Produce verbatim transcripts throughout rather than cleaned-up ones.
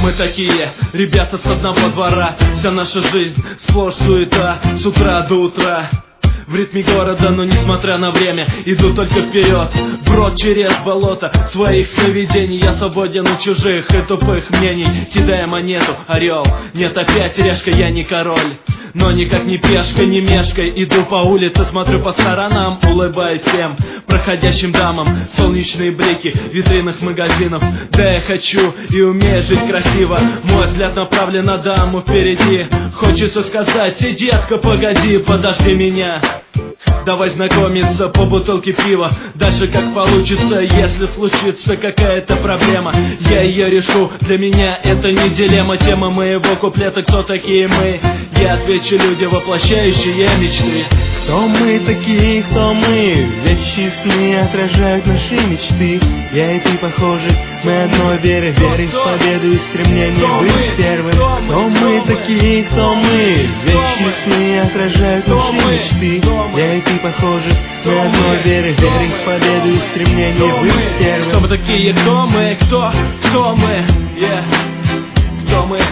мы такие? Ребята с одного двора. Вся наша жизнь сплошь суета, с утра до утра. В ритме города, но несмотря на время, иду только вперед, брод через болото своих сновидений. Я свободен от чужих и тупых мнений. Кидая монету, орел, нет, опять решка, я не король. Но никак не пешка, не мешкой. Иду по улице, смотрю по сторонам, улыбаюсь всем проходящим дамам. Солнечные блики в витринах магазинов. Да, я хочу и умею жить красиво. Мой взгляд направлен на даму впереди. Хочется сказать: эй, детка, погоди, подожди меня. Давай знакомиться по бутылке пива. Дальше как получится, если случится какая-то проблема, я ее решу, для меня это не дилемма. Тема моего куплета: кто такие мы? Я отвечу: люди, воплощающие мечты. Кто мы такие, кто мы? Вещи сны отражают наши мечты. Я и ты похожи, мы одной веры, верим в победу и стремление быть первым. Кто мы такие, кто мы? Вещи сны отражают наши мечты. Я и ты похожи, мы одной веры, верим в победу и стремление быть первым. Кто мы такие, кто мы, кто, кто мы, yeah. Кто мы?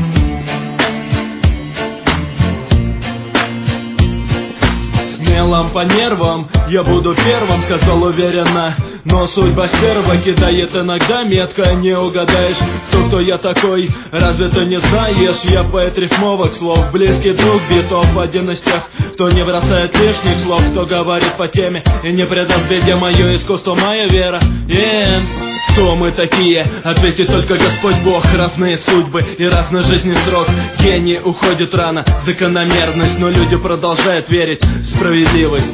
Мелом по нервам, я буду первым, сказал уверенно. Но судьба стерва кидает иногда метко. Не угадаешь, кто кто я такой, разве ты не знаешь? Я поэт рифмовых слов, близкий друг битов. Один из тех, кто не бросает лишних слов, кто говорит по теме и не предаст беде. Мое искусство, моя вера, yeah. Кто мы такие? Ответит только Господь Бог. Разные судьбы и разный жизненный срок. Гений уходит рано, закономерность, но люди продолжают верить в справедливость.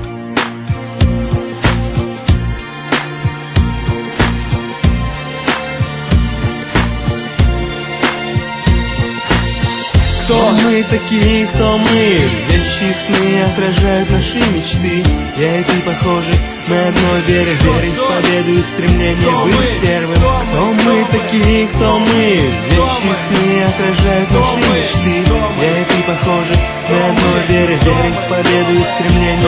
Кто мы такие, кто мы? Вещи сны отражают наши мечты. Я и ты похожи, мы одной веры, верим в победу и стремление быть первым. Кто мы такие, кто мы? Вещи сны отражают наши мечты. Я и ты похожи, мы одной веры, верим в победу и стремление